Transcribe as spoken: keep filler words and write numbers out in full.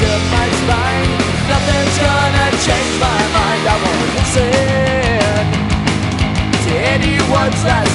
up my spine. Nothing's gonna change my mind. I won't listen to anyone's last